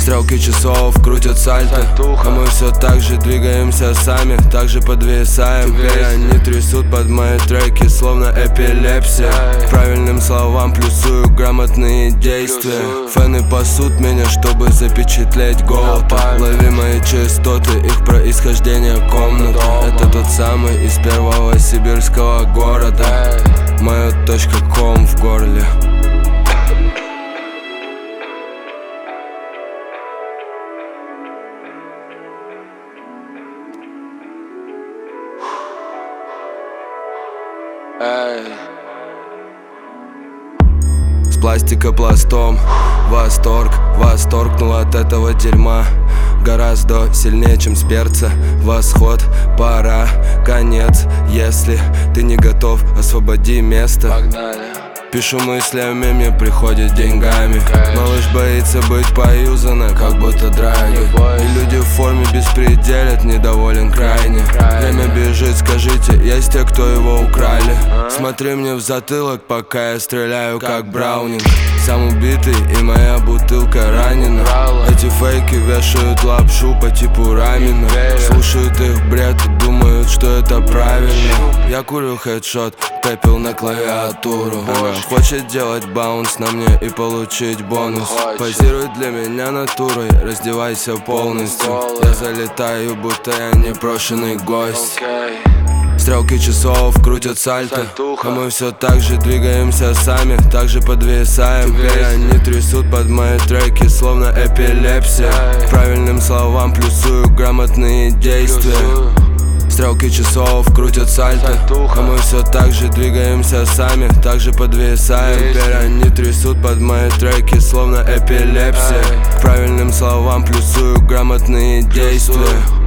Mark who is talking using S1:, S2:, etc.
S1: Стрелки часов крутят сальто, а мы все так же двигаемся сами, так же подвисаем. Они трясут под мои треки, словно эпилепсия. К правильным словам плюсую грамотные действия. Фэны пасут меня, чтобы запечатлеть голод. Лови мои частоты, их происхождение комната. Это тот самый из первого сибирского города. Моя точка ком в горле. С пластикопластом восторг, восторгнул от этого дерьма. Гораздо сильнее, чем с перца. Восход, пора, конец. Если ты не готов, освободи место. Погнали. Пишу мыслями, мне приходит деньгами. Малыш боится быть поюзана, как будто драйви. И люди в форме беспределят, недоволен крайне. Время бежит, скажите, есть те, кто его украли? Смотри мне в затылок, пока я стреляю, как Браунинг. Сам убитый и моя бутылка ранена. Эти фейки вешают лапшу по типу рамена. Слушают их бред и думают, что это правильно. Я курю хедшот, пепел на клавиатуру. Она хочет делать баунс на мне и получить бонус. Позируй для меня натурой, раздевайся полностью. Я залетаю, будто я непрошенный гость. Стрелки часов крутят сальто, а мы все так же двигаемся сами, так же подвисаем. Они трясут под мои треки, словно эпилепсия. К правильным словам плюсую грамотные действия. Стрелки часов крутят сальто, а мы все так же двигаемся сами, так же подвисаем. Они трясут под мои треки, словно эпилепсия. К правильным словам плюсую грамотные действия.